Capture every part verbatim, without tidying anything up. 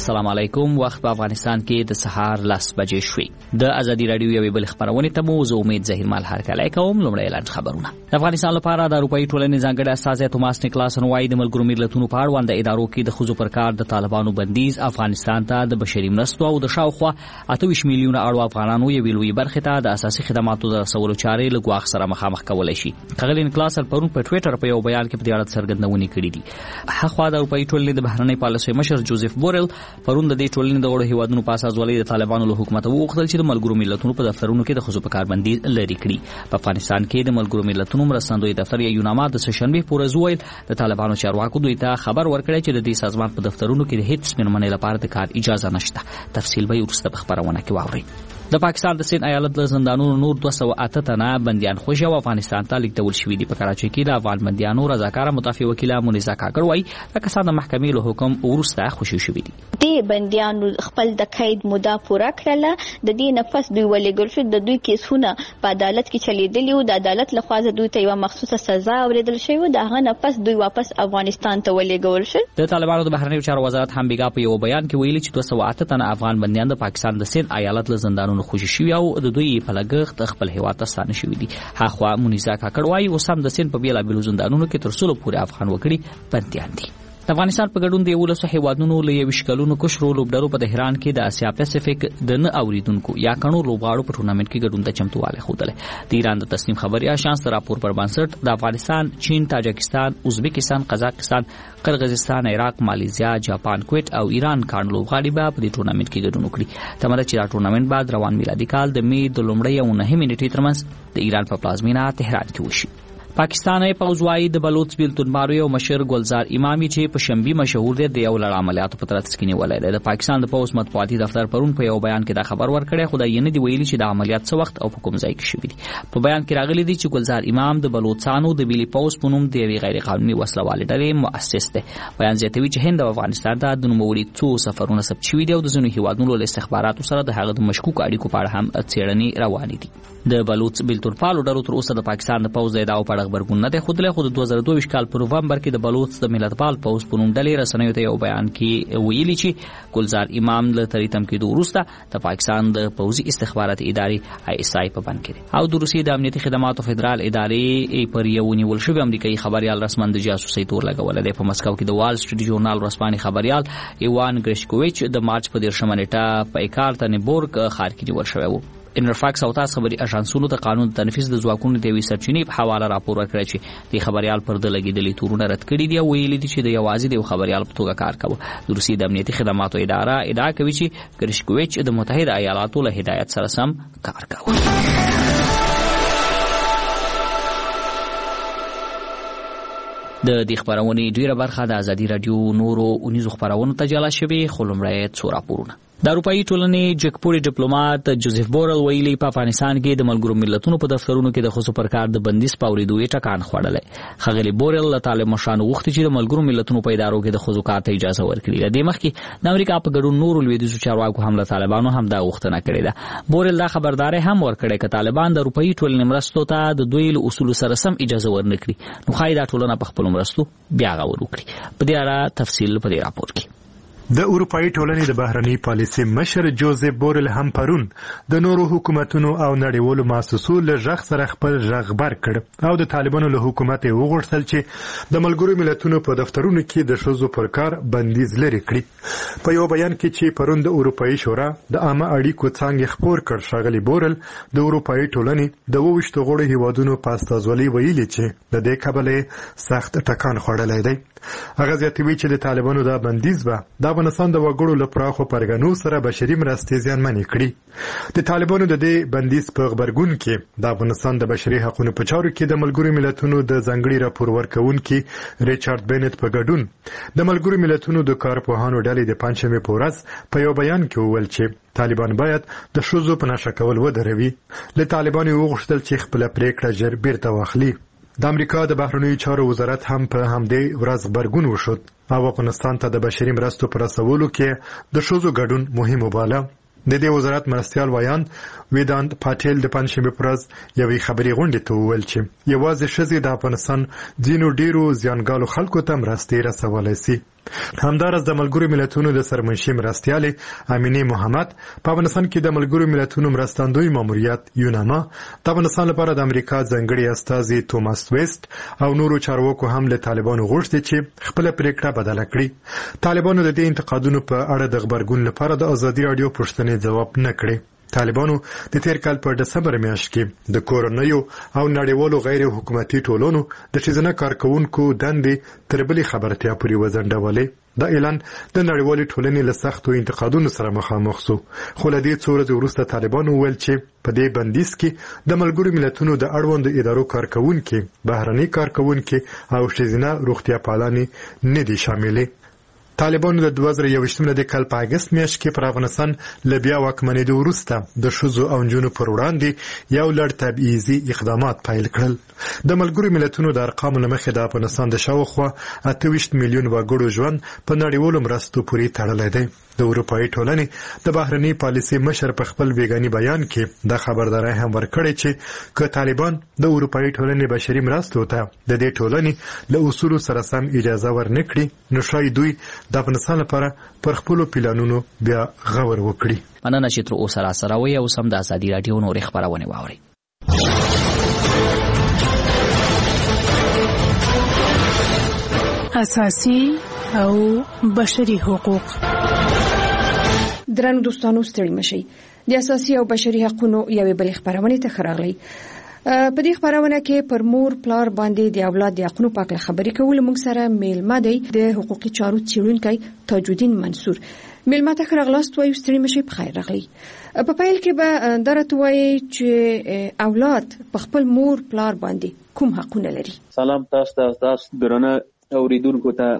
السلام علیکم. وخت په افغانستان کې د سهار لس بجې شوې. د ازادي رادیو یوې بل خبرونه ته مو زه امید ظهیر مال هرکلی کوم. لومړی اعلان خبرونه. د افغانستان لپاره د اروپאי ټولنې ځانګړی استازی توماس نیکلاسن وايي د ملګرو ملتونو په اړوند د ادارو کې د ښځو پر کار د طالبانو بندیز افغانستان ته د بشري مرستو او د شاوخوا اته ویشت میلیونه اړو افغانانو یوې لویې برخې ته د اساسي خدماتو د رسولو چارې له ګواښ سره مخامخ کولی شي. ښاغلي نیکلاسن پرون په ټویټر په یو بیان کې په دې اړه څرګندونې کړې دي. هغه د اروپאי ټولنې د بهرنۍ پالیسۍ مشر جوزف بورل پرون د دې ټولنې د غړو هیوادونو په اساس ولې د طالبانو له حکومت وغوښتل چې د ملګرو ملتونو په دفترونو کې د ښځو په کاربندي لرې کړي. په افغانستان کې د ملګرو ملتونو مرستندوی دفتر یا یوناما د سشنبه پورې وویل د طالبانو چارواکو دوی ته خبر ورکړی چې د دې سازمان په دفترونو کې د هیڅ مېرمنې لپاره د کار اجازه نشته. تفصیل به وروسته په خبرونه کې واورئ. د پاکستان د سند ایالت له زندانونو نور دوه سوه اته تنه بندیان خوشي او افغانستان ته لیږدول شوي دي. په کراچۍ کې د افغان بندیانو رضاکاره مدافع وکیله مونیزه کاکړ وايي د کسان د محکمې له حکم وروسته خوشي شوي دي. د بندیانو خپل د قید موده پوره کړله. د دې نفس دوی ولېږل شو. د دوی کیسونه په عدالت کې چلیدلي او د عدالت له خوا دوی ته یوه مخصوصه سزا اوریدل شوې وه. د هغه نفس دوی واپس افغانستان ته ولېږول شول. د طالبانو د بهرنیو چارو وزارت هم بیګا په یو بیان کې ویلي چې دوه سوه اته تنه افغان بندیان د پاکستان د سند ایالت له زندانونو خوشي شوي او د دوی په لګښت خپل هیواد ته ستانه شوي دي. هاخوا مونیزه کاکړ وايي اوس هم د سند په بېلابېلو زندانونو کې تر سلو پورې افغان وګړي بندیان دي. د افغانستان په ګډون د یولسو هیوادونو له یویشت کلونو کشرو لوبډرو په تهران کې د اسیا پیسفیک د نه اوریدونکو یا کڼو لوبغاړو په ټورنمنټ کې ګډون ته چمتووالی ښودلی. د ایران د تصنیم خبري آژانس د راپور پر بنسټ د افغانستان، چین، تاجکستان، ازبکستان، قزاقستان، قرغیزستان، عراق، مالیزیا، جاپان، کویت او ایران کڼ لوبغاړي به په دې ټورنمنټ کې ګډون وکړي. تمه ده چې دا ټورنمنټ بعد روان میلادي کال د مې د لومړۍ او نهمې نیټې ترمنځ د ایران په پلازمینه تهران کې وشي. پاکستاني پوځ وايي د بلوچ بیلتون مارو او مشر ګلزار امامي چې په شنبي مشهور دي د یو لړ عملیاتو په ترڅ کې نیولای دی. د پاکستان د پوځ مطبوعاتي دفتر پرون په یو بیان کې دا خبر ورکړی، خو دا یې نه دی ویلي چې د عملیات څه وخت او په کوم ځای کې شوي دي. په بیان کې راغلي دي چې ګلزار امام د بلوچستانو د ملي پوځ په نوم د یوې غیر قانوني وسلوالې ډلې مؤسس دی. بیان زیاتوي چې هند او افغانستان ته د نوموړي څو سفرونه ثبت شوي دي او د ځینو هیوادونو له استخباراتو سره د هغه د مشکوکو اړیکو په اړه هم څېړنې روانې دي. د بلوچ بیلتون پالو ډلو تر اوسه د پاکستان د پوځ د ادعاو په اړه خبرګون نه دی ښودلی، خو د دوه زره دوه ویشت کال په نومبر کې د بلوچ د ملتپال پوځ په نوم ډلې رسنیو ته یو بیان کې ویلي چې ګلزار امام له تریتم کېدو وروسته د پاکستان د پوځي استخباراتي ادارې آی اس آی په بند کې دی او د روسیې د امنیتي خدماتو فدرال ادارې پر یو نیول شوي امریکایي خبریال رسمن د جاسوسۍ تور لګولی دی. په مسکو کې د وال سټریټ ژورنال ورځپاڼې خبریال ایوان ګریشکوویچ د مارچ په دېرشمه نیټه په ایکارتنبورګ ښار کې نیول شوی و. انرفاکس او تاس خبري اژانسونو ته قانون د تنفیذ د ځواکونو د یوې سرچینې په حواله راپور ورکړی چې د خبریال پر ده لګېدلي تورونه رد کړي دي او ویلي دي چې د یوازې د یو خبریال په توګه کار کوه. د روسیې د امنیتي خدماتو اداره ادعا کوي چې ګریشکوویچ د متحده ایالاتو له هدایت سره سم کار کوه. د دې خبرونې ډیره برخه د ازادي رادیو نورو اونیزو خبرونو ته جلا شوې، خو لومړی څو راپورونه. د اروپאי ټولنې جګپوړي ډیپلوماټ جوزف بورل ویلي په افغانستان کې د ملګرو ملتونو په دفترونو کې د ښځو پر کار د بندیز په اورېدو یې ټکان خوړلی. ښاغلي بورل له طالب مشرانو غوښتي چې د ملګرو ملتونو په ادارو کې د ښځو کار ته اجازه ورکړي. له دې مخکې د امریکا په ګډون نورو لویدیځو چارواکو هم له طالبانو هم دا غوښتنه کړې ده. بورل دا خبرداری هم ورکړی که طالبان د اروپאי ټولنې مرستو ته د دوی له اصولو سره سم اجازه ورنه کړي نو ښایي دا ټولنه په خپلو مرستو بیا غور وکړي. په دې اړه تفصیل په دې راپور کې. د اروپאי ټولنې د بهرنۍ پالیسۍ مشر جوزف بورل هم پرون د نورو حکومتونو او نړیوالو مؤسسو له غږ سره خپل غږ بر کړ او د طالبانو له حکومت یې وغوښتل چې د ملګرو ملتونو په دفترونو کې د ښځو پر کار بندیز لرې کړي. په یو بیان کې چې پرون د اروپאי شورا د عامه اړیکو څانګې خپور کړ، ښاغلي بورل د اروپאי ټولنې د اووه ویشتو غړو هیوادونو په استازولۍ ویلي چې د دې کبله سخت ټکان خوړلی دی. هغه زیاتوي چې د طالبانو دا بندیز به د افغانستان د وګړو له پراخو پرګنو سره بشري مرستې زیانمنې کړي. د طالبانو د دې بندیز په غبرګون کې د افغانستان د بشري حقوقو په چارو کې د ملګرو ملتونو د ځانګړي راپور ورکوونکي ریچارډ بینټ په ګډون د ملګرو ملتونو د کارپوهانو ډلې د پنځمې په ورځ په یو بیان کې وویل چې طالبان باید د ښځو په نشه کول ودروي. له طالبانو وغوښتل چې خپله پریکړه ژر بیرته واخلي. د امریکا د بهرنیو چارو وزارت هم په همدې ورځ غبرګون وښود او افغانستان ته د بشري مرستو په رسولو کې د ښځو ګډون مهم وباله. د دې وزارت مرستیال ویان ویدانت پاتیل د پنځمې پر ورځ یوې خبري غونډې ته وویل چې یوازې ښځې د افغانستان ځینو ډیرو زیانګالو خلکو ته مرستې رسولی سي. همدارس د ملګرو ملتونو د سرمنشي مرستیالې امینه محمد په افغانستان کې د ملګرو ملتونو مرستندوی ماموریت یوناما د افغانستان لپاره د امریکا ځانګړي استازي توماس ویست او نورو چارواکو هم له طالبانو غوښتي چې خپل پریکړه بدله کړي. طالبانو د دې انتقادونو په اړه د خبرګون لپاره د ازادي رادیو پوښتنې جواب نه کړي. طالبانو د تیر کال په دسمبر میاشت کې د کورونیو او نړیوالو غیر حکومتي ټولنو د ښځینه کارکونکو دندې تر بلې خبرتیا پورې وځنډولې. دا اعلان د نړیوالې ټولنې له سختو انتقادونو سره مخامخ شو، خو له دې څو ورځې وروسته طالبانو وویل چې په دې بندیز کې د ملګرو ملتونو د اړوندو ادارو کارکونکي، بهرني کارکونکي او ښځینه روغتیا پالانې نه دي شاملې. طالبانو د دوه زره یوویشتم د کال په اګست میاشت کې پر افغانستان له بیا واکمنېدو وروسته د ښځو او نجونو پر وړاندې یو لړ تبعیضي اقدامات پیل کړل. د ملګرو ملتونو د ارقامو له مخې د افغانستان د شاوخوا اته ویشت میلیون وګړو ژوند په نړیوالو مرستو پورې تړلی دی. د اروپایي ټولنې د بهرني پالیسي مشر په خپل بیګاني بیان کې د خبرداري هم ورکړې چې که طالبان د اروپایي ټولنې بشري مرستو ته د دې ټولنې له اصولو سره سم اجازه ورنکړي، نو شاید دوی د افغانستان لپاره پر خپلو پلانونو بیا غور وکړي. مننه چې تر اوسه راسره وئ او سم د ازادي راډیو نورې خبرونه واورئ. اساسي او بشري حقوق. درنو دوستانو ستړي مشئ. د اساسي او بشري حقوقو یوې بلې خبرونه ته خراغلی. په دې خبرونه کې پر مور پلار باندې د اولاد د حقوقو په اړه خبرې کول موږ سره میلمه دی د حقوقي چارو څېړونکی تاجالدین منصور. میلمه ته خراغلاست وایو، ستړي مشئ، په خیر راغلی. په پیل کې به درته وایي چې اولاد په خپل مور پلار باندې کوم حقونه لري. سلام تاسو ته، تاسو درنه اوریدونکو ته.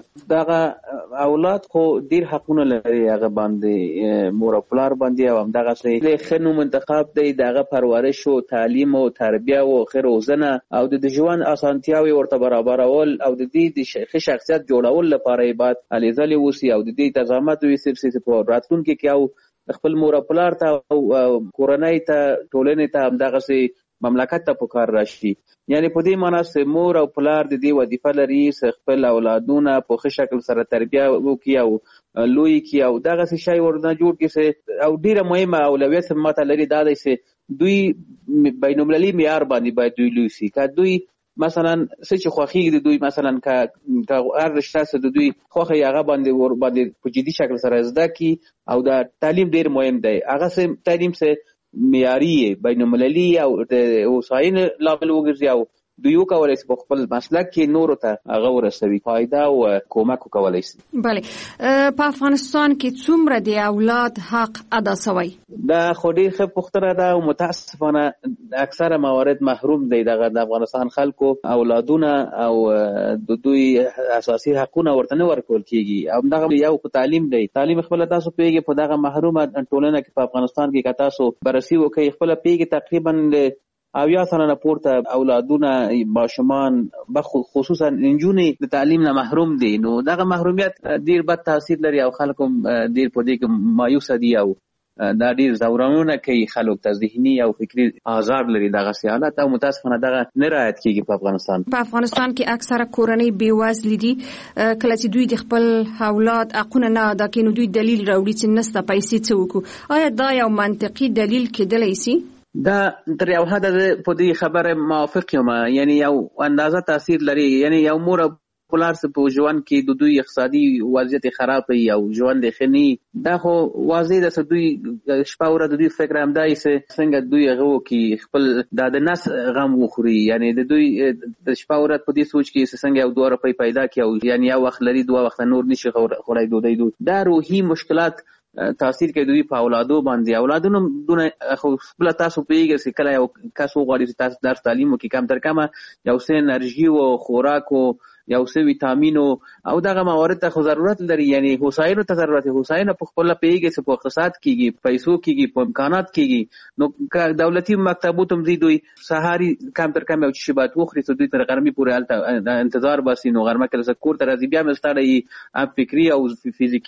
دغه اولاد خو ډیر حقونه لري، هغه باندې مور او پلار باندې، او همدغه څه خنو منتخب دی، دغه پرورش او تعلیم او تربیه او خیر روزنه او د ژوند اسانتیاوي ورته برابرول او د دې د شخصیت جوړول لپاره باید الیزالي وسی او د دې تضامت وي سرسي په راتلونکو کې او خپل مور او پلار ته او کورنۍ ته ټولنې ته همدغه څه مملکت ته پکار راشي. یعنی په دې معنی چې مور او پلار د دې وظیفه لري چې خپل اولادونه په ښه شکل سره تربیه وکړي او لوی کړي او دغه څه شی ورنه جوړ کړي. او ډیره مهمه اولویت ماته لري دا دی چې دوی بین المللي معیار باندې باید دوی لوی شي. که دوی مثلا څه چې خوښیږي دوی مثلا که هر رشته څه د دوی خوښه هغه باندې ور باندې په جدي شکل سره زده کړي او دا تعلیم ډیر مهم دی. هغه څه تعلیم څه معیاري بین المللي او د اوساین لابل وګرځي او دوی وکولای شي په خپل مسلک کې نور ته هغه ورسوي، فائدہ او کومک وکولای شي. بله، په افغانستان کې څومره د اولاد حق ادا شوی؟ دا خو ډېر ښه پوښتنه ده او متاسفانه اکثره موارد محروم دی دغه د افغانستان خلکو اولادونه او د دوی اساسي حقونه ورته نه ورکول کیږي. او دغه یو په تعلیم دی، تعلیم خپل تاسو پیږي په دغه محرومه ټولنه کې په افغانستان کې که تاسو بررسي وکړئ خپل پیږي تقریبا او یا سره پورته اولادونه ماشومان خصوصا نجونې د تعلیم نه محروم دي. نو دغه محرومیت ډیر بد تاثیر لري او خلکو ډیر په دې کې مایوس دي او دا ډیر زورونه کوي خلک ته، ذهني او فکری آزار لري دغه سیالات او متاسفانه دغه نه رعایت کیږي په افغانستان. په افغانستان کې اکثره کورنۍ بیوزلې دي، کله چې دوی د خپل اولاد حقونه نه ادا کوي نو دوی دلیل راوړي چې نسته پیسې څه وکړو. آیا دا یو منطقي دلیل کېدلی شي؟ دا تر یو حده په دې خبره موافق یم، یعنی یو اندازه تاثیر لري. یعنی یو مور پلار څه په ژوند کې د دوی اقتصادي وضعیت خراب وي او ژوند یې ښه نه، دا خو واضح ده چې دوی شپه ورځ د دوی فکر همدا وي چې څنګه دوی هغه وکړي خپل دا د نس غم وخوري. یعنی د دوی د شپه ورځ په دې سوچ کې چې څنګه یو دوه روپۍ پیدا کړي او یعنی یو وخت لري دوه وخت نور نشي خوړی ډوډۍ دوی. دا روحي مشکلات تاثیر کوي دوی په اولادو باندې. اولادونو دونه خو خپل تاسو پیږي چې کله یو کس وغواړي چې تاسو درس تعلیم وکړي کم تر کمه یو څه انرژي او خوراک او یو څه ویټامین او دغه موارد ته خو ضرورت لري. یعنی هوساینه ته ضرورت، هوساینه په خپل پیږي چې په اقتصاد کېږي، پیسو کېږي، په امکانات کېږي. نو که دولتي مکتبو ته مزي دوی سهاري کم تر کم یو چې بعد وخوري چې دوی تر غرمې پورې الته انتظار باسي، نو غرمه کله کور ته راځي بیا مستړی ام فکری او فزیکی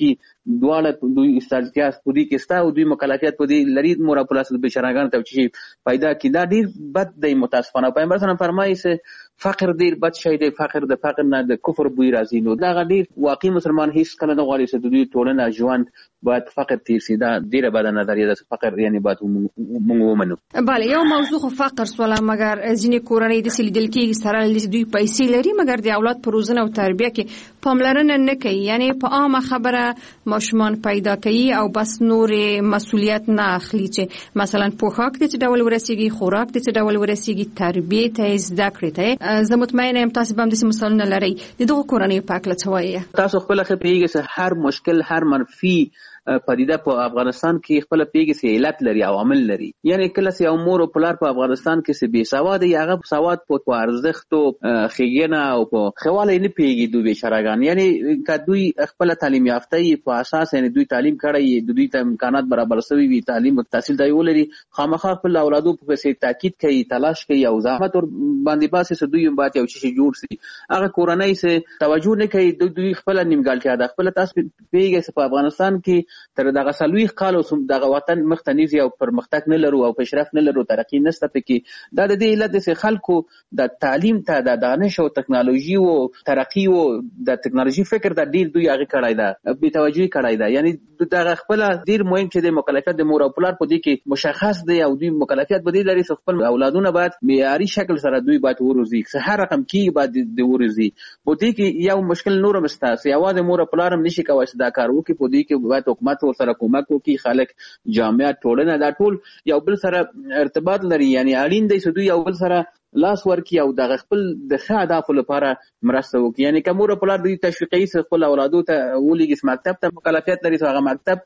دواړه دوی استالتیا په دې کې ستا او دوی مکلفیت په دې لري مور او پلار بشراګان ته چې پیدا کی دا ډیر بد دی متاسفانه. پیغمبر صلی الله علیه وسلم فرمایي چې فقر ډیر بد شی دی، فقر د فقر نه د کفر بوی راځي. نو دا ډیر واقعي مسلمان هیڅ کله نه غواړي چې د دوی ټولنه ژوند باید فقر تیر شي. دا ډیره بده نظریه ده، فقر یعنی باید موږ ومنو. بله یو موضوع خو فقر سواله، مګر ځینې کورنۍ د سلیدل کې سره دوی پیسې لري مګر د اولاد په روزنه او تربیه کې پاملرنه نه کوي، یعنی په عامه خبره ماشومان پیدا کوي او بس نور مسؤلیت نه اخلي، چې مثلا پوښاک د څه ډول ورسیږي، خوراک د څه ډول ورسیږي، تربیه ته زده کړې ته. زه مطمئنه یم تاسو به هم داسې مثالونه لرئ. د دغو کورنیو په هکله څه وایي؟ تاسو خپله ښه پوهېږئ چې هر مشکل، هر منفي پدیده په افغانستان کې خپل پیګي سي علت لري او عامل لري. یعنی کله چې یو مور او پلار په افغانستان کې سي بي سواد دی، هغه سواد په ارزښت او خېګنه او په خواله نه پیګي دوی بشراګان. یعنی کدوې خپل تعلیم یافته په اساس یعنی دوی تعلیم کړی، دوی ته امکانات برابر شوي وي، تعلیم او تحصیل دی ولري، خامخا خپل اولادو په سي تاکید کوي، تلاش کوي او زحمت ور باندې باسي چې دوی هم باید یو شي جوړ شي. هغه کورنۍ سي توجه نه کوي، دوی خپل نیمګړتیا ده. خپل تاسو پیګي په افغانستان کې تر دغه سلويخ کالو سم دغه وطن مختنیزي او پرمختګ نه لرو او پیشرفت نه لرو، ترقی نشته پکې. دا د دې علت د خلکو د تعلیم ته د دانش او ټکنالوژي او ترقی او د ټکنالوژي فکر د ډیر دوی هغه کړای دا بي توجهي کړای دا. یعنی دغه خپل ډیر مهم چې د مکلفیت د مور او پلار په دې کې مشخص دی او دوی مکلفیت به دې لري چې خپل اولادونه باید معیاري شکل سره دوی باید وروزي، هر رقم کې باید د وروزي. په دې کې یو مشکل نور مستاسي اواز مور او پلار هم نشي کوي دا کار وکړي. په دې کې باید حکومت سره کومک وکړي، خلک جامعه ټولنه دا ټول یو بل سره ارتباط لري. یعنی اړین دی چې دوی یو بل سره لاس ورکړي او د خپل د ښه اهدافو لپاره مرسته وکړي. یعنی که مور او پلار دوی تشویقي چې خپل اولادو ته ولېږي مکتب ته مکلفیت لري، هغه مکتب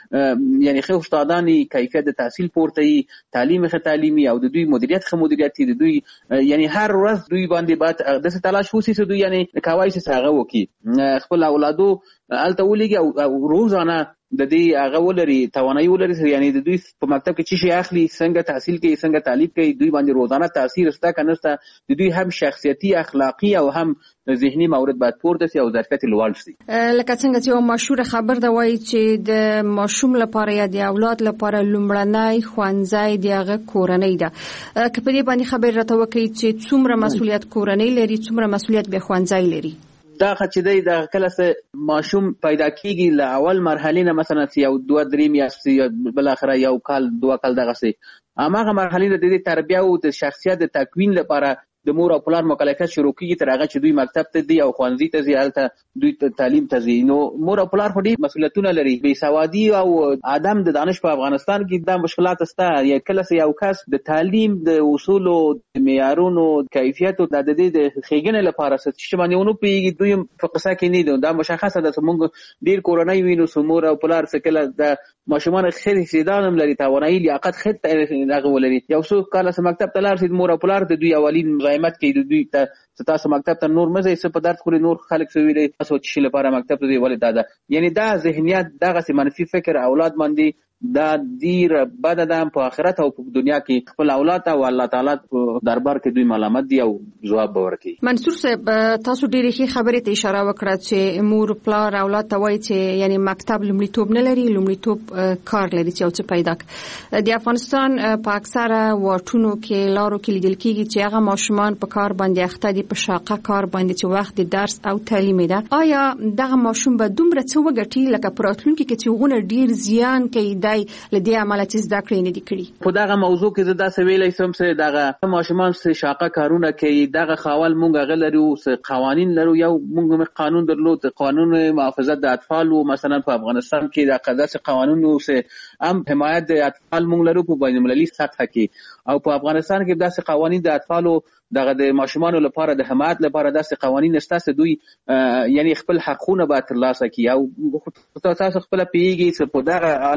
کې یعنی ښه استادان کیفیت د تحصیل پورته وي، تعلیم ښه تعلیمي او د دوی مدیریت ښه مدیریت د دوی یعنی هر ورځ دوی باندې باید داسې تلاش وشي چې دوی یعنی کوای شي هغه وکړي، خپل اولادو هلته ولېږي او روزانه د دې هغه ولري توانایي ولري، یعنی د دوی په مکتب کې چې شي اخلي، څنګه تحصیل کوي، څنګه تعلیم کوي، دوی باندې روزانه تاثیر ستا کنه ستا د دوی هم شخصیتي، اخلاقی او هم ذهني مورد باید پورته شي او ظرفیت لوړ شي. لکه څنګه چې یو مشهور خبر دا وایي چې د ماشوم لپاره یا د اولاد لپاره لومړنی ښوونځی د هغه کورنۍ ده. که په دې باندې خبر راته وکړي چې څومره مسؤلیت کورنۍ لري، څومره مسؤلیت به ښوونځی لري؟ دا چې دی د کله چې ماشوم پیدا کیږي له اول مرحلې نه مثلا یو دوه درې میاشتې بل اخره یو کال دوه کال دغه سي هماغه مرحلې د دې تربیه او د شخصیت د تکوین لپاره د مور او پلار مکلفیت شروع کیږي تر هغه چې دوی مکتب ته دی او ښوونځي ته ځي، هلته دوی تعلیم ته ځي. نو مور او پلار خو ډېر مسؤلیتونه لري. بې سوادي او عدم د دانش په افغانستان کې دا مشکلات شته. یا کله چې یو کس د تعلیم د اصولو د معیارونو کیفیت او د دې د ښېګڼې لپاره څه باندې ونه پوهېږي، دوی په قصه کې نه دي. دا مشخصه ده چې موږ ډېر کورنۍ وینو چې مور او پلار څه کله د ماشومان ښه استعداد هم لري، توانایي لیاقت ښه دغه ولري، یو څو کاله چې مکتب ته لاړ شي مور او پلار د دوی اولین مزاحمت کوي، د دوی ته تاسو مکتب ته نور مزه څه په درد خوري، نور خلک څه ویلي تاسو چې لپاره مکتب ته دی ولې دا ده. یعنی دا ذهنیت دغه منفي فکر اولاد باندې دا ډیر بد ده په آخرت او په دنیا کې. خپل اولاد او الله تعالی په دربار کې دوی ملامت دي او جواب به ورکړي. منصور صاحب تاسو ډېرې ښې خبرې ته اشاره وکړه چې مور پلار اولاد ته وایي چې یعنی مکتب لومړیتوب نه لري، لومړیتوب کار لري چې او څه پیدا کړي. د افغانستان په اکثره واټونو کې لارو کې لیدل کېږي چې هغه ماشومان په کار باندې اخته دي، په شاقه کار باندې چې وخت د درس او تعلیم ده. آیا دغه ماشوم به دومره څه وګټي لکه په راتلونکي کې چې هغونه ډېر زیان کوي لدې عمله چې زده کړې نه دي کړي؟ په دغه موضوع کې زه داسې ویلی شم چې دغه ماشومان چې شاقه کارونه کوي، دغه خاول مونږ هغه لرو، قوانین لرو. یو مونږ قانون درلود، قانون محافظت د اطفال و مثلا په افغانستان کې د قدرت قانون و چې هم حمایت د اطفال مونږ لرو په بین المللي سطح کې، او په افغانستان کې داسې قوانین د اطفالو دغه د ماشومانو لپاره د حمایت لپاره داسې قوانین شته چې دوی یعنی خپل حقونه به ترلاسه کړي. او تاسو خپل پیږي چې په دغه حالت کې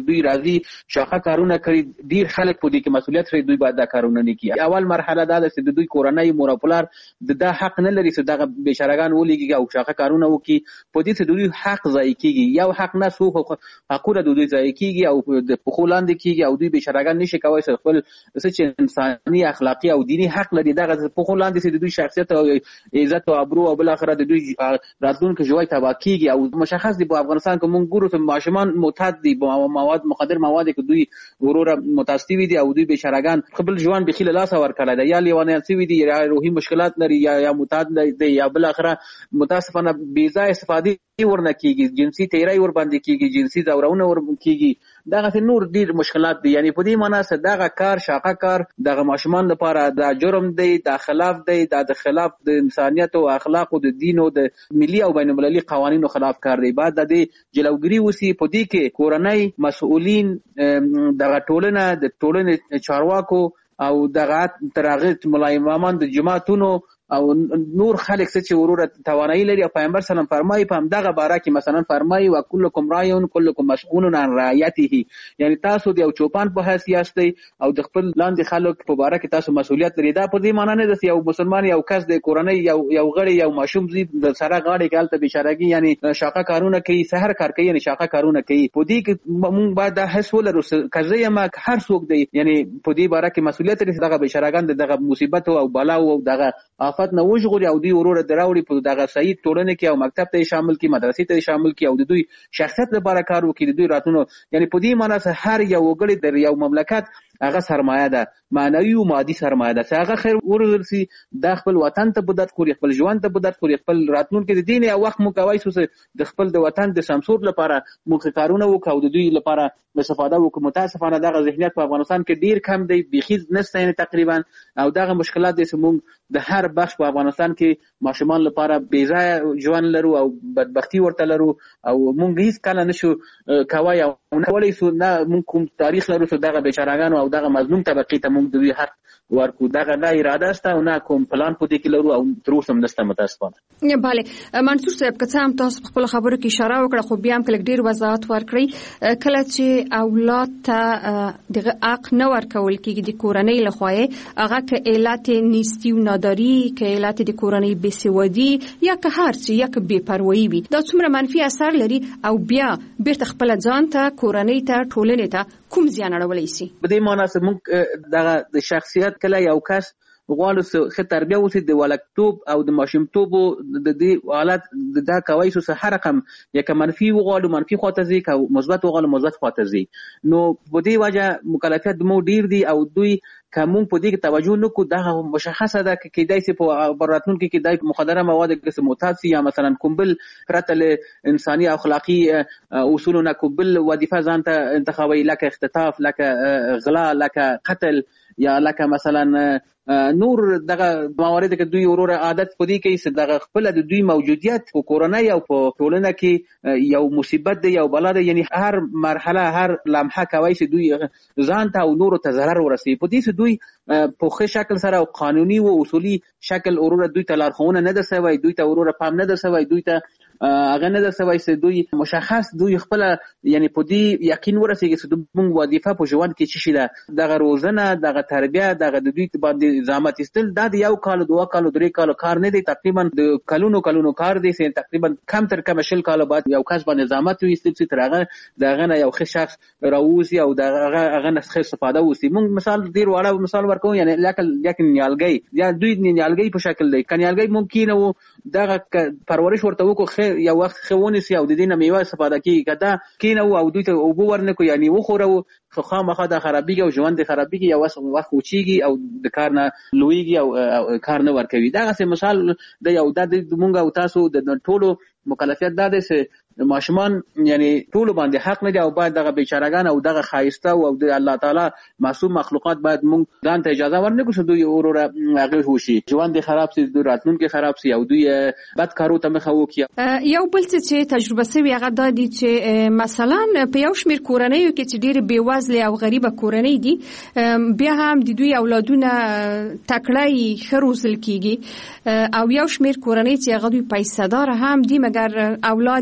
دوی راځي شاخه کارونه کوي ډیر خلک په دې کې مسؤلیت لري دوی باید دا کارونه نه کوي. اول مرحله دا ده چې د دوی کورنۍ مور او پلار د دا حق نه لري چې دغه بېچارهګان ولېږي او شاخه کارونه وکړي. په دې چې دوی حق ضایع کیږي یو حق نه څو حقونه د دوی ضایع کیږي او د پخو لاندې کیږي او دوی بېچارهګان نشي کولی چې خپل څه چې انساني اخلاقي او دینی حق لري دغه پخو لاندې چې د دوی شخصیت او عزت او ابرو او بل اخره د دوی راتلونکي ژوند تباه کیږي. او مشخص دی په افغانستان کې مونږ ګورو چې ماشومان معتاد دي مواد مخدر مواد کې دوی وروره متاسفي دي او دوی بېچارهګان خپل ژوند بخیل لاس ورکړی دی یا لیوانیان شوي دي یا روحي مشکلات لري یا یا معتاد دی یا بل اخره متاسفانه بې ځایه استفادې ورنه کیږي جنسي تیری ور باندې کیږي جنسي ځورونه ور کیږي دغه نور ډیر مشکلات دي. یعنی په دې معنی چې دغه کار شاقه کار دغه ماشومان لپاره د جرم دی د خلاف دی د خلاف د انسانیت او اخلاق او د دین او د ملي او بین المللي قوانینو خلاف کار دی. بعد د جلوګری وسی په دې کې کورنۍ مسؤلین دغه ټولنه د ټولنې چارواکو او دغه ترغه ملای امامان د جماعتونو او نور خلک چې وروره توانایي لري. پیغمبر سلام فرمایي په همدغه باره کې مثلا فرمایي وکلکم راعون کلکم مسئول عن رعیته یعنی تاسو د یو چوپان په حیثیت دی او د خپل لاندې خلک په باره کې تاسو مسؤلیت لري. دا په دې معنی نه ده چې یو مسلمان یو کس د کورنۍ یو یو غړی یو ماشوم زی د سره غاړي کې الته بشارګي یعنی شاقه کارونه کوي سحر کار کوي یعنی شاقه کارونه کوي. په دې کې موږ باید د حس ولرو کزه ما هر څوک دی یعنی په دې باره کې مسؤلیت لري دغه بشارګان دغه مصیبت او بلا او دغه آفت نه وژغوري او دوی وروره دراوړي په دغه صحیح ټولنه کې او مکتب ته شامل کی مدرسې ته شامل کی او د دوی شخصیت لپاره کار وکړي د دوی راتونو یعنی په دې معنی چې هر یو وګړي د یو مملکت هغه سرمایه ده معنوي او مادي سرمایه ده چې هغه خیر ورسي د خپل وطن ته بدت خوري خپل ژوند ته بدت خوري خپل راتلونکي د دین او وخت مو کوي چې د خپل د وطن د سمسور لپاره مو کارونه وکاو د دوی لپاره استفاده وکړو. متاسفانه دغه ذهنیت په افغانستان کې ډیر کم دی بيخي نشته یعنی تقریبا او دغه مشکلات دي چې موږ د هر بخش په افغانستان کې ماشومان لپاره بې ځایه ژوند لرو او بدبختی ورته لرو او موږ هیڅ کله نشو کوای او نه ولې سو نه موږ کوم تاریخ لرو چې دغه بېچارهګانو او دغه مظلوم طبقې ته موږ د دوی حق ورکو دغه نه اراده است او نه کوم پلان په دې کې لرو او تر اوسه هم نشته متاسفانه. بله منصور صاحب که څه هم تاسو په خپل خبرو کې اشاره وکړه خو بیا هم کله ډیر وضاحت ورکړئ کله چې اولاد ته دغه حق نه ورکول کېږي د کورنۍ لخوا هغه که علت نیستی و ناداری که علت د کورنۍ بېسوادي یا که هر څه یا که بېپروایي وي دا څومره منفي اثر لري او بیا بیرته خپل ځان ته کورنۍ ته ټولنې ته کوم زیان اړولی شي. په دې معنی چې موږ دغه د شخصیت کله یو کس غواړو چې ښه تربیه وشي د ولکتوب او د ماشومتوب د دې حالت دا کوي چې هر رقم یا که منفي وغواړو منفي خواته ځي که مثبت وغواړو مثبت خواته ځي. نو په دې وجه مکلفیت مو ډیر دي او دوی که موږ په دې کې توجه نه کوو دغه مشخصه ده که کېدای شي په راتلونکي کې د مخدره موادو کې معتاد شي یا مثلا کوم بل پرته له انساني اخلاقي اصولو نه کوم بل وظیفه ځان ته انتخابوي لکه اختطاف لکه غلا لکه قتل یا لکه مثلا نور دغه موارد کې دوی وروره عادت پدې کوي چې دغه خپل د دوی موجودیت په کورنۍ او په ټولنه کې یو مصیبت دی یو بلا دی یعنی هر مرحله هر لمحه کوي چې دوی ځان ته او نور ته ضرر ورسي. په دې چې دوی په ښه شکل سره او قانوني او اصولي شکل وروره دوی ته لارښوونه نه ده سوی دوی ته وروره پام نه ده سوی دوی ته هغه نه ده سوی چې دوی مشخص دوی خپل یعنی په دې یقین ورسېږي چې موږ وظیفه په ژوند کې څه شي ده دغه روزنه دغه تربیه دغه د دوی باندې زحمت ایستل دا د یو کال دوه کال درې کال کار نه دی تقریبا د کلونو کلونو کار دی چې تقریبا کم تر کم شل کال بعد یو کس باندې زحمت ویستل چې تر هغه دغه نه یو ښه شخص راوځي او دغه هغه نه ښه استفاده وسی. موږ مثال ډیر وړه مثال ورکوم یعنی لکه لکه نیالګي یا دوی نیالګي په شکل دی کنيالګي ممکن وو دغه پرورش ورته وکړو یو وخت خونی سي او د دې نه میوه استفاده کوي کدا کینه او دوی ته اوبو ورنکو یعنی وخورو خو خامخا د خرابېږي او ژوند د خرابېږي یو وخت وچیږي او د کار نه لویږي او کار نه ورکوي. دغه مثال د یو د مونږ او تاسو د ټولو مکلفیت دا دی چې ماشومان یعنی ټول باندې حق نه دی او باید دغه بیچارهګان او دغه خایسته او د الله تعالی معصوم مخلوقات باید مونږ ځان ته اجازه ورنکړو چې دوی وروره هغه وشي ژوند خراب شي دوی راتلونکي خراب شي او دوی بد کارو ته مخه وکړي. یو بل څه چې تجربه شوی هغه دا دي چې مثلا په یو شمېر کورنیو کې چې ډېر بېوزله او غریبه کورنۍ دي بیا هم د دوی اولادونه تکړه ښه روزل کېږي او یو شمېر کورنۍ چې هغه دوی پیسه‌دار هم دي مګر اولاد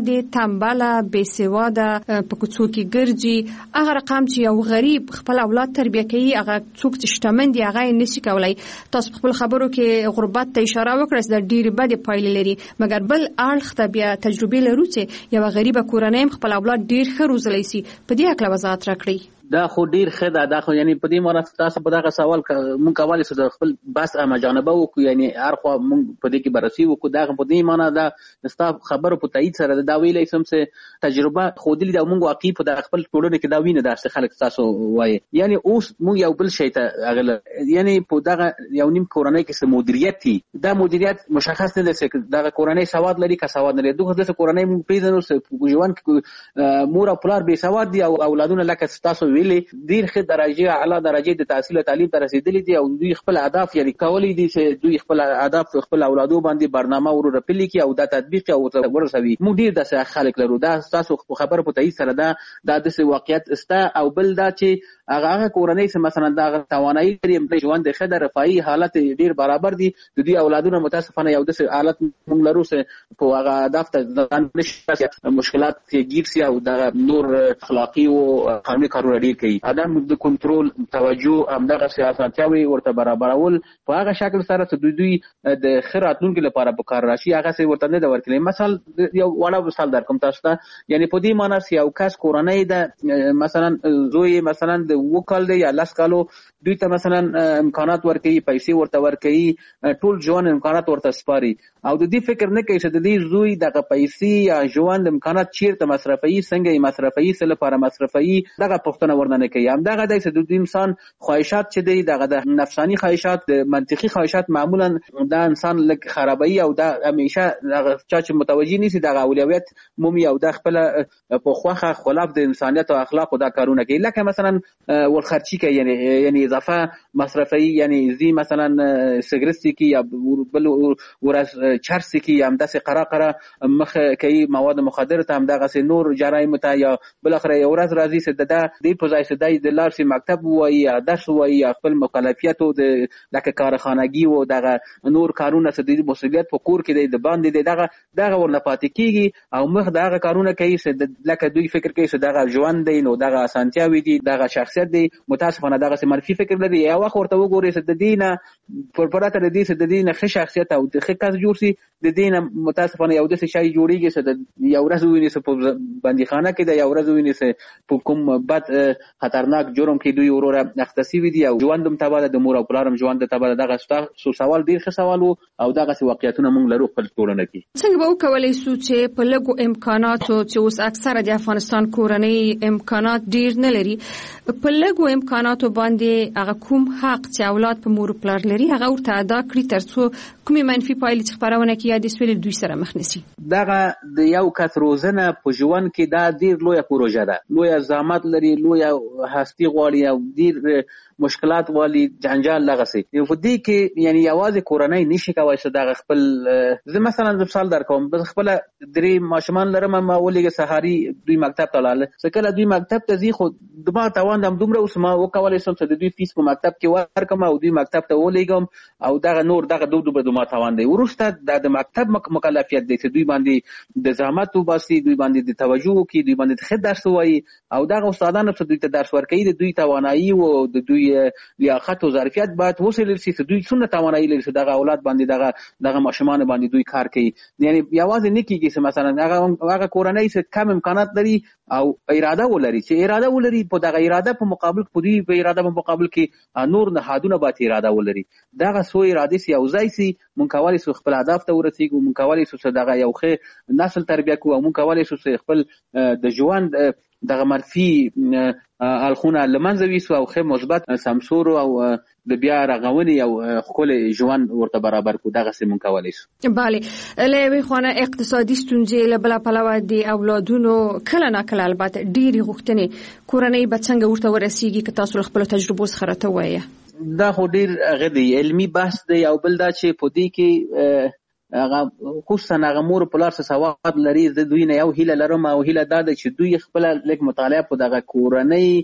ټمبله بې سواده په کوڅو کې ګرځي هغه رقم چې یو غریب خپل اولاد تربیه کوي هغه څوک چې شتمن دي هغه نشي کولای. تاسو خپل خبرو کې غربت ته اشاره وکړه چې د ډېر بد پایلې لري مګر بل اړخ ته بیا تجربه لرو چې یو غریب کورنۍ خپل اولاد ډېر ښه روزلی سي. په دې اړه وضاحت راکړئ. دا خو ډیر ښه ده. دا خو یعنی په دې معنی تاسو په دغه سوال مونږ کولای شو د خپل بس امجانبه وکړو یعنی هر خو مونږ په دې کې بررسي وکړو. دا په دې معنی دا ستاسو خبرو په تایید سره دا ویلای شم چې تجربه خودلی دا مونږ واقعي په د خپل ټولنه کې دا وینه دا خلک تاسو وایي یعنی اوس مونږ یو بل شی ته اغله یعنی په دغه یو نیم کورنۍ کې سم مدیریت دي. دا مدیریت مشخص نه دی چې دغه کورنۍ سواد لري که سواد نه لري. دغه د کورنۍ مونږ پیژنو چې ژوند کې مور او پلار به سواد دي او اولادونه لکه تاسو ویلي ډیر ښه درجه اعلی درجه د تحصیل او تعلیم ته رسیدلي دي او دوی خپل اهداف یعنی کولی دي چې دوی خپل اهداف خپل اولادو باندې برنامه ورو پلي کی او دا تطبیق او ورسوي. موږ ډیر د خلک لرو. دا تاسو خبره په تایید سره دا د دې واقعیت استا او بل دا چې هغه کورنۍ چې مثلا دا توانایي لري په ژوند د خدای رفاهي حالت ډیر برابر دي د دوی اولادونو متاسفانه یو د حالت موږ لرو چې په هغه اهداف ته نشي مشکلات کې گیر سي او دا نور اخلاقی او قانوني کارونه ډیر کوي. عدم د کنټرول توجه همدغه سیاستیاوي ورته برابرول په هغه شکل سره چې دوی دوی د خیراتونکو لپاره په کار راشي هغه څه ورته نه ورکړي. مثال یو وړه مثال درکوم تاسو ته یعنی په دې معنی چې یو کس کورنۍ د مثلا زوی مثلا د وکال دی یا لاس کالو دوی ته مثلا امکانات ورکړي پیسې ورته ورکړي ټول ژوند امکانات ورته سپاري او د دې فکر نه کوي چې د دې زوی دغه پیسې یا ژوند امکانات چیرته مصرفي څنګه یې مصرفي څه لپاره مصرفي دغه پوښتنه ورننه کوي. هم دغه د د انسان خواهشات چې دی دغه د نفسانی خواهشات د منطقي خواهشات معمولا دا انسان لک خرابوي او دا همیشه دغه چا چې متوجي نشي دغه اولویت مومي او د خپل په خوخه خلاف د انسانیت او اخلاق او دا کارونه کوي لکه مثلا ورخرچی کوي یعنی یعنی اضافه مصرفي یعنی زی مثلا سیګریټ کی یا بل ورس چرس کی هم داسې قرا قرا مخ کوي مواد مخدر ته هم دغه نور جرایم ته یا بل اخر یو ورځ راځي چې د دې په ځای چې د لار سي مکتب وایي یا درس وایي یا خپل مکلفیتو د لکه کارخانګي او دغه نور کارونه چې د مسؤلیت په کور کې د باندې دغه دغه ورنه پاتې کیږي او مخ دغه کارونه کوي چې لکه دوی فکر کوي چې دغه ژوند دی نو دغه اسانتیاوي دي دغه شخصیت دی متاسفانه دغه منفي فکر لري. یا وخت ورته وګوري چې د دینه پر پراته د دې چې د دینه ښه شخصیت او د ښه کس جوړ سي د دینه متاسفانه یو د څه شي جوړیږي چې د یو ورځ ویني چې په بندیخانه کې د یو ورځ ویني چې په کوم بد خطرناک جرم کې دوی وروره اختصاصي وي او ژوندم تباله د مور او پلارم ژوند تباله دغه سو سوال ډیر ښه سوال او دغه واقعیتونه موږ لرو خپل ټولنه کې. څنګه به وکولای شو چې په لږو امکاناتو چې اوس اکثره د افغانستان کورنۍ امکانات ډیر نه لري په لږو امکاناتو باندې هغه کوم حق چې اولاد په مور او پلار لري هغه ورته ادا کړی ترڅو کومې منفي پایلې چې خبرونه کوي د سویل دوی سره مخ نشي. دغه د یو کس روزنه په ژوند کې دا ډیر لویه پروژه ده لویه زحمت لري لویه هستی غواړي او ډیر مشکلات والی جنجال لغسي په دې کې یعنی یوازې کورنۍ نشي کوي چې دا خپل زه مثلا مثال درکوم بس خپل درې ماشومان لرم ما ولې سحاري دوی مکتب ته لاله څکه دوی مکتب ته ځي خو دما توان دم دومره اوس ما وکولای شم چې دوی فیس په مکتب کې ورکم او دوی مکتب ته ولېګم او دا نور دغه دوه دوه دما توان دی ورسته د مکتب مکلفیت دی چې دوی باندې د زحمت وباسي دوی باندې د توجه کوي دوی باندې خد درس وایي او دغه استادانو چې دوی ته درس ورکوي د دوی توانایي او د دوی لیاقت او ظرفیت باید وسیل شي چې دوی څنګه توانایي لري چې دغه اولاد باندې دغه دغه ماشومان باندې دوی کار کوي. یعنی یوازې نه کیږي چې مثلا هغه هغه کورنۍ چې کم امکانات لري او اراده ولري چې اراده ولري په دغه اراده په مقابل په دوی په اراده په مقابل کې نور نهادونه باید اراده ولري دغه سو اراده سي او ځای سي مونږ کولای شو خپل اهداف ته ورسیږو مونږ کولای شو چې دغه یو ښه نسل تربیه کوو مونږ کولای شو چې خپل د ژوند دغه منفي الخونه لمنځوي سو او ښه مثبت سمسور او د بیا رغونې او خپل ژوند ورته برابر کو دغه سیمون کولای شو. bale لوي خونه اقتصادي ستونزې له بل پلوه دي اولادونو کله نه کله البته ډېری غوښتنې کورنۍ به څنګه ورته ورسیږي که تاسو خپل تجربه سره ته وایي. دا خو ډېر غدي علمي بحث دی او بل دا چې په دې کې هغه خصوصا هغه مور په لار څه سواد لري د دوی نه یو هیله لرم او هیله دا ده چې دوی خپل لیک مطالعه په دغه کورنۍ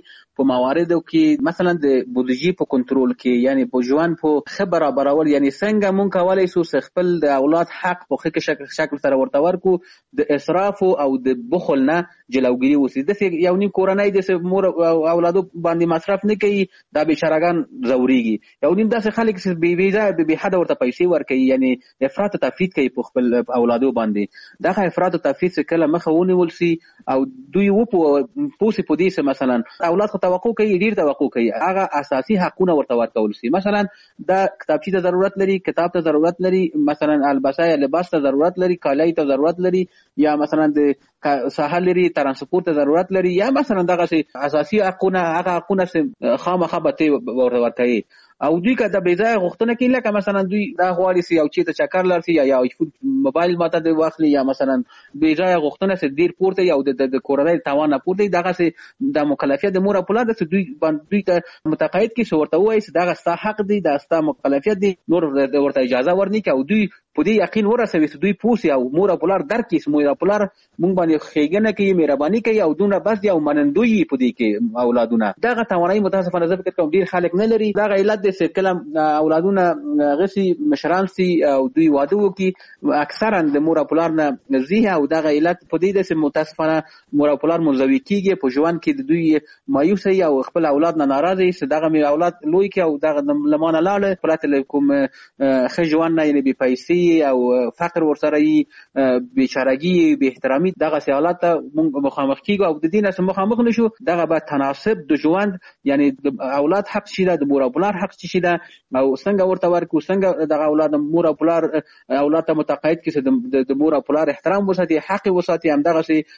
په مواردو کې مثلا د بودیجې په کنټرول کې یعنی په ژوند په ښه برابرول یعنی څنګه مونږ کولای شو خپل د اولاد حق په ښه شکل شکل سره ورته ورکو د اسراف او د بخل نه جلوګیری وسی د یو نیم کورنۍ د مور او اولادو باندې مصرف نه کوي دا بیچارهګان زوريږي یو نیم داسې خلک چې بې ویزه به حد ورته پیسې ورکوي یعنی افراط او تفريط کوي په خپل اولادو باندې دا افراط او تفريط کله مخه ونیول سي او دوی و په پوسې په دې سه مثلا اولاد خو توقع کوي ډیر توقع کوي هغه اساسي حقونه ورته ورکول سي مثلا دا کتابچې ته ضرورت لري کتاب ته ضرورت لري مثلا البسه یا لباس ته ضرورت لري کالای ته ضرورت لري یا مثلا د ساحل لري ترانسپورت ته ضرورت لري یا مثلا دغه اساسي حقونه هغه حقونه خامخا به ورته ورکوي او دوی که د بیځای غوښتنه کوي لکه مثلا دوی دا غواړي سي او چې ته چکر لرسي یا یا موبایل ماته د واخلي یا مثلا بیځای غوښتنه سي ډیر پورته یا د کورنۍ توان پورته دغه سي د مکلفیت د مور په لاس د دوی باندې دوی ته متقاعد کی شو ورته وایي دغه ستا حق دی دا ستا مکلفیت دی نور ورته اجازه ورني کوي دوی په دې یقین ورسوي چې دوی پوسي او مور په لار درک کیس مور په لار مونږ باندې خېګنه کوي مهرباني کوي او دونه بس دی او منندوی په دې کې اولادونه دغه توانایي متاسفانه زه فکر کوم ډیر خلک نه لري دغه علت د کلم اولادونه غسي مشران سي او دوی واده وکي اکثرا د مور په لار نه زیه او دغه علت په دې د متاسفانه مور په لار منزوي کیږي په ژوند کې د دوی مایوس او خپل اولاد نه ناراضي چې دغه می اولاد لوی کې او دغه لمانه لاله پراته کوم خجوان نه یعنی بي پیسې او فقر ورسره یې بیچارهګي به احترامي دغه سیالات موږ مخامخ کیږو او د دې نه مخامخ نشو دغه به تناسب د ژوند یعنی د اولاد حق شي د مور او پلار حق شي دا او څنګه ورته ورکو څنګه دغه اولاد مور او پلار اولاد ته متقاعد کړي د مور او پلار احترام وساتي حق وساتي هم دغه سي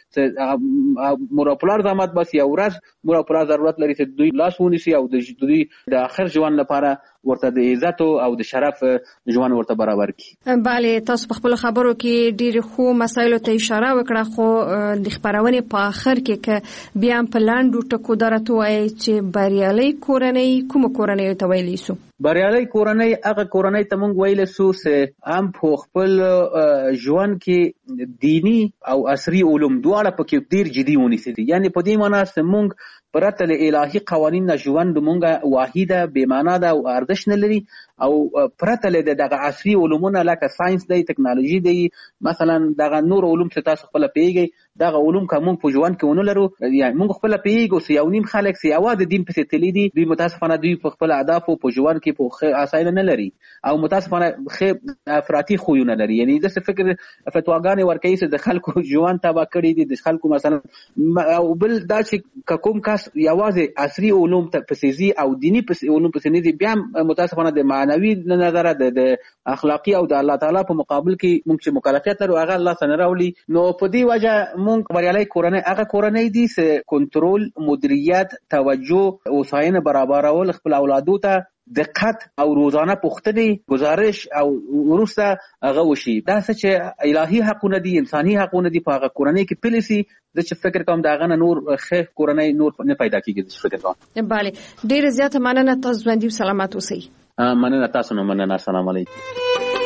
مور او پلار زحمت بس یو ورځ مور او پلار ضرورت لري چې دوی لاس ونیسي او د دوی د اخر ژوند لپاره ورته د عزت او د شرف ژوند ورته برابر کړي. بله تاسو په خپل خبرو کې ډیر خو مسایلو ته اشاره وکړه خو د خبرونې په اخر کې ک بیا په لاندو ټکو درته وایي چې بریالي کورنۍ کوم کورنۍ ته ویلی سو بریالي کورنۍ هغه کورنۍ ته مونږ ویل سو چې هم په خپل ژوند کې دینی او عصري علوم دواړه پکې ډیر جدي ونیسي یعنی په دې معنی چې مونږ پرته له الهي قوانین نه ژوند مونږه واحده بې معنا ده او ارزښت نه لري او پرته له دغه عصري علومونه لکه ساينس دی ټکنالوژي دی مثلا دغه نور علوم چې تاسو خپل پیږئ دغه علوم کوم په ژوند کې ونه لرو یعنی مونږ خپل پیږو چې یو نیم خلک سي اواز دین په تللی دي دوی متاسفانه دوی په خپل اهداف او په ژوند کې په اساین نه لري او متاسفانه خې افراطي خوونه لري یعنی د فکر فتواګانې ورکوي چې د خلکو ژوند تبا کړی دي د خلکو مثلا او بل دا چې کوم کس یوازې عصري علوم ته پسېزي او دینی پسې علوم پسې نه بیا متاسفانه د معنوي نظر د اخلاقی او د الله تعالی په مقابل کې موږ چې مکلفیت لرو هغه الله څخه راولي نو په دې وجه موږ بریالي کورنۍ هغه کورنۍ دي چې کنټرول مدیریت توجه او ساين برابرول خپل اولادو ته دقت او روزانه پوښتنې گزارش او ورسته هغه وشي دا چې الهي حقونه دي انساني حقونه دي په هغه کورنۍ کې پلیسي د چې فکر کوم دا غنه نور خیر کورنۍ نور نه پیدا کیږي د فکر کوم bale ډیر زیاته مننه تاسو باندې سلامات اوسئ مننه تاسو نه مننه السلام علیکم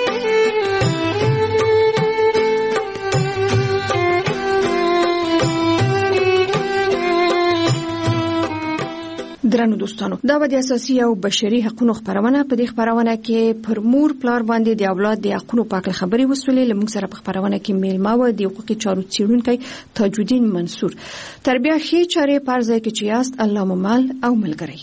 درنو دوستانو دا د اساسي او بشري حقوقو خبرونه په دې خبرونه کې پر مور پلار باندې د اولاد د حقوقو په اړه خبري وسولې لمږ سره په خبرونه کې میلمه و د حقوقي چارو څیړونکي تاجودین منصور تربیه خې چارې پرځای کې چې است الله ممال او ملګری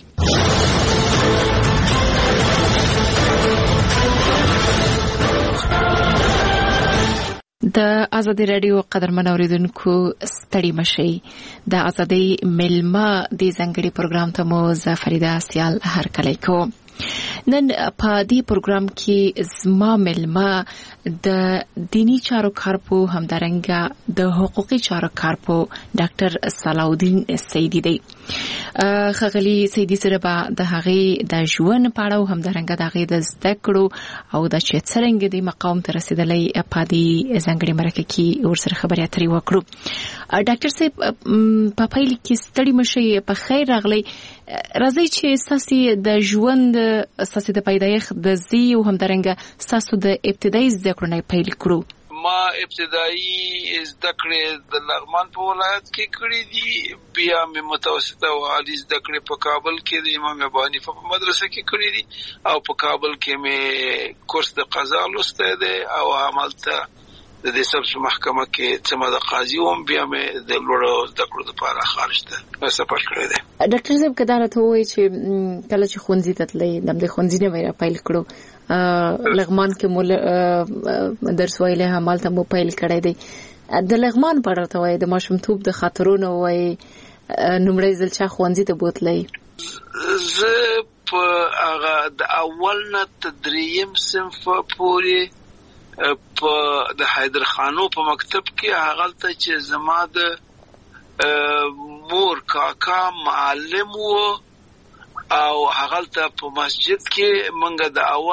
د ازادي رادیو قدرمن اوریدونکو ستړي مشي د ازادي ملما د زنګړي پروګرام ته مو زفریده سیال هر کله کو نن په دې پروګرام کې زما ملما د دینی چارو کارپو همدارنګه د حقوقي چارو کارپو ډاکټر صلاحالدین سیدی دی خغلی سیدی سره به د هغه د ژوند پاړو همدارنګه د هغه د زده کړو او د چترنګ دی مقام ته رسیدلې په دې زنګړي مرکه کې ورسره خبرې اترې وکړو ډاکټر صاحب په پایل کې ستړي مشي په خیر راغلی راځي چې ساسي د ژوند ساسي د پیدایښت د زی او همدارنګه ساسو د ابتدایي زده کړو نه پیل کړو ما ابتدایي زده کړې د لغمان په ولایت کې کړې دي، بیا مې متوسطه او عالی زده کړې په کابل کې د امام ابو حنیفه په مدرسه کې کړې دي، او په کابل کې مې کورس د قضا لوستی دی او همالته د دې سب محکمه کې څه د قاضي وم، بیا مې د لوړو زده کړو لپاره خارج ته سفر کړی دی. ډاکټر صاحب که دا راته ووایي چې کله چې ښوونځي ته تلئ د همدې ښوونځي نه به یې راپیل کړو، لغمان کې مو درس ویلی همالته مو پیل کړی دی، د لغمان په اړه راته وایي، د ماشومتوب د خاطرونو وایي، لومړی ځل چا ښوونځي ته بوتلی؟ زه په هغه د اول نه تر دریم صنف پورې په د حیدرخانو په مکتب کې هغلته چې زما د مور کاکا معلم و او هغلته په مسجد کې منګه د اول